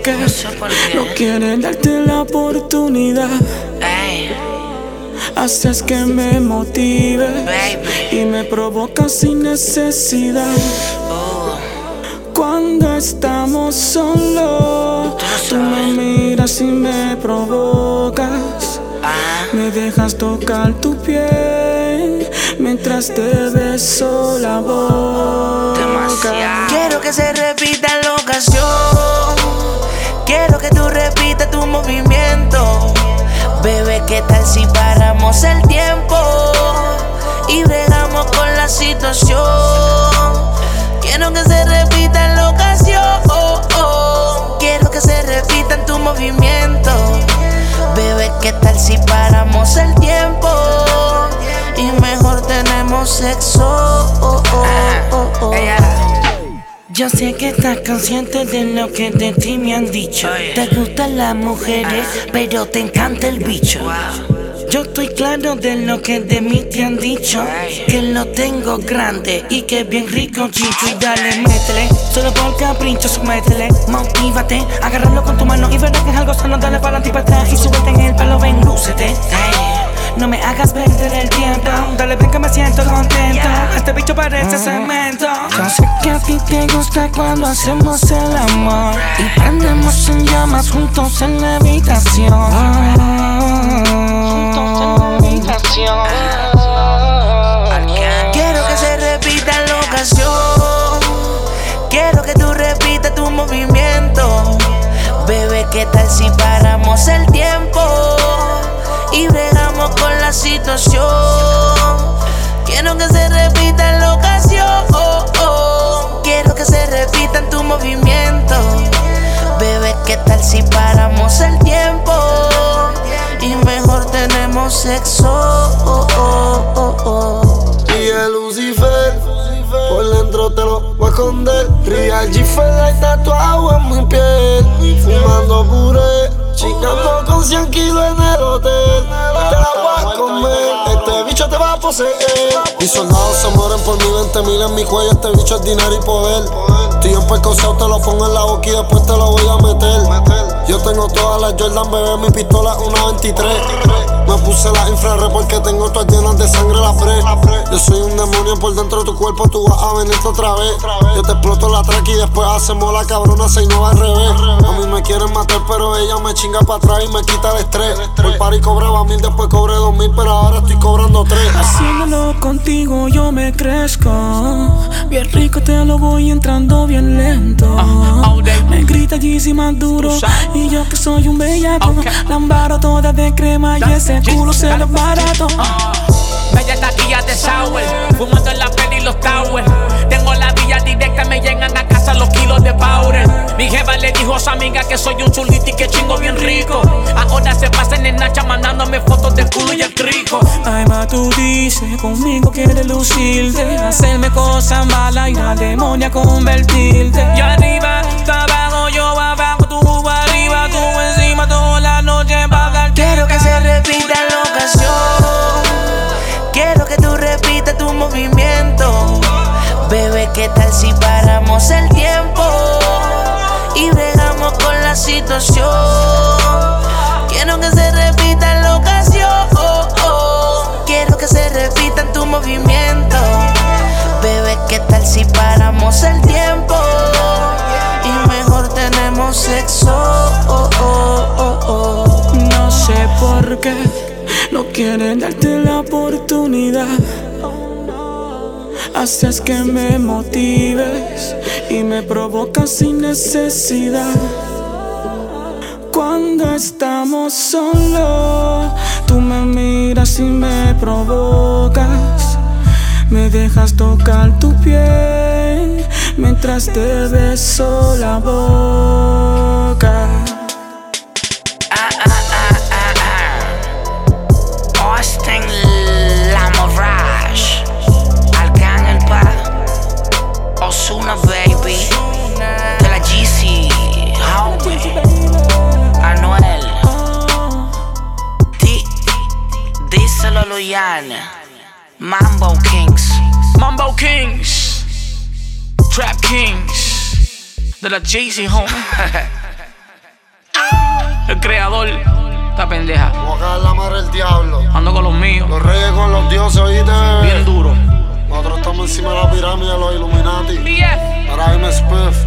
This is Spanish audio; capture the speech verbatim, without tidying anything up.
qué no, sé por qué. No quieren darte la oportunidad. Ey. Haces que me motive, baby, y me provocas sin necesidad. Oh. Cuando estamos solos, tú me miras y me provocas. Ah. Me dejas tocar tu piel mientras te beso la boca. Demasiado. Quiero que se repita la ocasión. Quiero que tú repitas tu movimiento. Bebé, ¿qué tal si paramos el tiempo y bregamos con la situación? Quiero que se repita la ocasión. Quiero que se repita en tu movimiento. Bebé, ¿qué tal si paramos el tiempo y mejor tenemos sexo? Oh, oh, oh, oh. Yo sé que estás consciente de lo que de ti me han dicho. Te gustan las mujeres, pero te encanta el bicho. Yo estoy claro de lo que de mí te han dicho, que lo tengo grande y que es bien rico, chicho. Y dale, métele, solo por capricho, sométele. Motívate, agárralo con tu mano y verás que es algo sano. Dale para adelante y para atrás y súbete en el palo, ven, lúcete. No me hagas perder el tiempo. Dale, ven que me siento contento. Este bicho parece cemento. Yo sé que a ti te gusta cuando hacemos el amor y prendemos en llamas juntos en la habitación. Juntos en la habitación. Quiero que se repita la ocasión. Quiero que tú repitas tu movimiento. Bebé, ¿qué tal si paramos el tiempo y bregamos con la situación? Quiero que se repita en la ocasión. Quiero que se repita en tu movimiento. Bebé, ¿qué tal si paramos el tiempo y mejor tenemos sexo? Y el Lucifer por dentro te lo voy a esconder. Real G-Fed tatuado en mi piel, fumando puré, chingando con cien kilos en el hotel. Te la voy a comer, este bicho te va a poseer. Mis soldados se mueren por mi veinte mil en mi cuello. Este bicho es dinero y poder. Estoy en percoceo, te lo pongo en la boca y después te lo voy a meter. Yo tengo todas las Jordan, bebé, mi pistola una veintitrés. Me puse la infrarred porque tengo todas llenas de sangre la fre. Yo soy un demonio por dentro de tu cuerpo, tú vas a venirte otra vez. Yo te exploto la track y después hacemos la cabrona seis nueve al revés. A mí me quieren matar pero ella me chinga para atrás y me quita el estrés. Por party cobraba mil, después cobré dos mil, pero ahora estoy cobrando tres. Haciéndolo contigo yo me crezco. Bien rico te lo voy entrando bien lento. Me grita Yeezy más duro y yo que soy un bellaco. La embaro toda de crema y ese culo se lo barato. Bella taquilla de sour, fumando en la peli y los towers. Tengo la vía directa, me llegan a casa los kilos de powder. Mi jefa le dijo a su amiga que soy un chulito y que chingo bien rico. Ahora se pasan en Nacha mandándome fotos del culo y el crico. Ay, ma, tú dices, conmigo quieres lucirte, hacerme cosas malas y la demonia convertirte. Yo arriba, tú abajo, yo abajo, tú arriba, tú encima, toda la noche pagar. Quiero que se repita la ocasión. Quiero que tú repitas tu movimiento. Bebé, ¿qué tal si paramos el tiempo y bregamos con la situación? Quiero que se repita en la ocasión. Quiero que se repita en tu movimiento. Bebé, ¿qué tal si paramos el tiempo y mejor tenemos sexo? No sé por qué no quieren darte la oportunidad. Haces que me motives y me provocas sin necesidad. Cuando estamos solos, tú me miras y me provocas. Me dejas tocar tu piel mientras te beso la boca. Ozuna, baby, de la G C, Anuel, D, díselo a Luyan, Mambo Kings, Mambo Kings, Trap Kings, de la G C, home. el creador. Esta pendeja. Voy a caer la madre del diablo. Ando con los míos. Los reyes con los dioses, oíste. Bien duro. Nosotros estamos encima de la pirámide de los Illuminati. B F. Para M. Spiff.